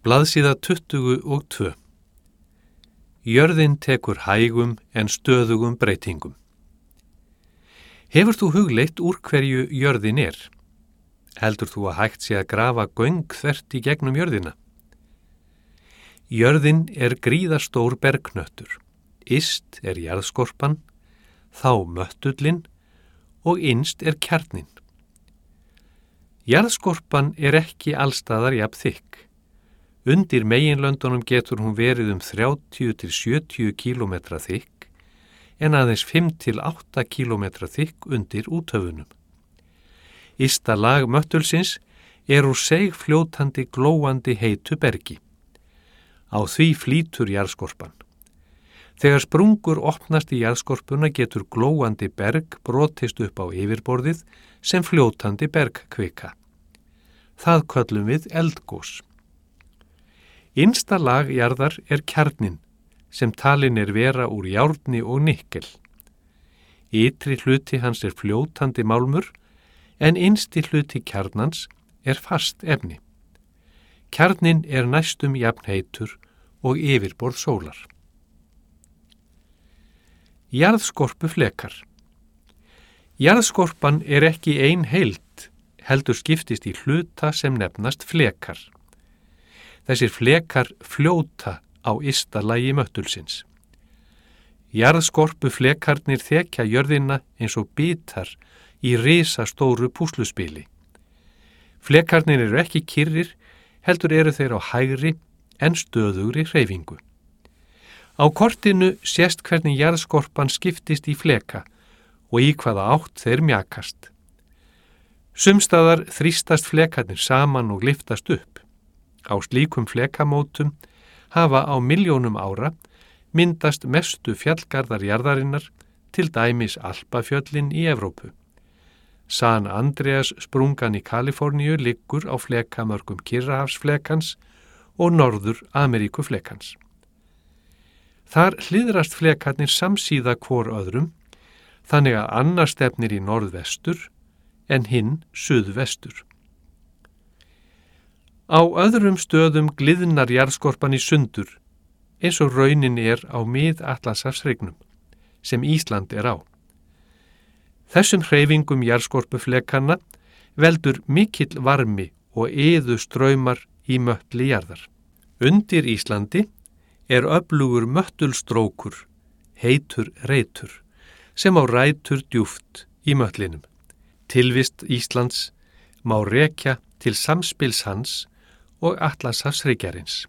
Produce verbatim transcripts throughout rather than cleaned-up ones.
Blaðsíða tuttugu og tvö. Jörðin tekur hægum en stöðugum breytingum. Hefur þú hugleitt úr hverju jörðin er? Heldur þú að hægt sé að grafa göng þvert í gegnum jörðina? Jörðin er gríðarstór bergknöttur. Yst er jarðskorpan, þá möttullinn og innst er kjarninn. Jarðskorpan er ekki allstaðar jafn þykk. Undir meginlöndunum getur hún verið um þrjátíu til sjötíu kílómetra þykk en aðeins fimm til átta kílómetra þykk undir úthöfunum. Ysta lag möttulsins er úr seigfljótandi glóandi heitu bergi. Á því flýtur jarðskorpan. Þegar sprungur opnast í jarðskorpuna getur glóandi berg brotist upp á yfirborðið sem fljótandi bergkvika. Það köllum við eldgos. Innsta lag jarðar er kjarninn sem talinn er vera úr járni og nikkel. Ytri hluti hans er fljótandi málmur en innsti hluti kjarnans er fast efni. Kjarninn er næstum jafn heitur og yfirborð sólar. Jarðskorpuflekar. Jarðskorpan er ekki ein heild, heldur skiptist í hluta sem nefnast flekar. Þessir flekar fljóta á ysta lagi möttulsins. Jarðskorpuflekarnir þekja jörðina eins og bitar í risastóru púsluspili. Flekarnir eru ekki kyrrir, heldur eru þeir á hægri en stöðugri hreyfingu. Á kortinu sést hvernig jarðskorpan skiptist í fleka og í hvaða átt þeir mjakast. Sumstaðar þrýstast flekarnir saman og lyftast upp. Á slíkum flekamótum hafa á milljónum ára myndast mestu fjallgarðar jarðarinnar, til dæmis Alpafjöllin í Evrópu. San Andreas sprungan í Kaliforníu liggur á flekamörkum Kyrrahafsflekans og Norður-Ameríkuflekans. Þar hliðrast flekarnir samsíða hvor öðrum, þannig að annar stefnir í norðvestur en hinn suðvestur. Á öðrum stöðum gliðnar jarðskorpan í sundur, eins og raunin er á mið-Atlantshafshryggnum, sem Ísland er á. Þessum hreyfingum jarðskorpuflekanna veldur mikill varmi og iðustraumar í möttli jarðar. Undir Íslandi er öflugur möttulstrókur, heitur reitur, sem á rætur djúpt í möttlinum. Tilvist Íslands má rekja til samspils hans og Atlantshafshryggjarins.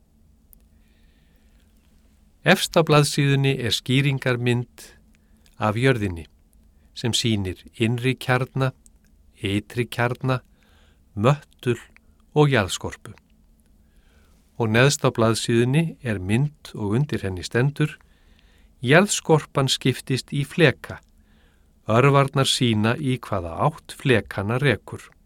Efst á blaðsíðunni er skýringarmynd af jörðinni sem sýnir innri kjarna, ytri kjarna, möttul og jarðskorpu. Og neðst á blaðsíðunni er mynd og undir henni stendur: Jarðskorpan skiptist í fleka, örvarnar sýna í hvaða átt flekana rekur.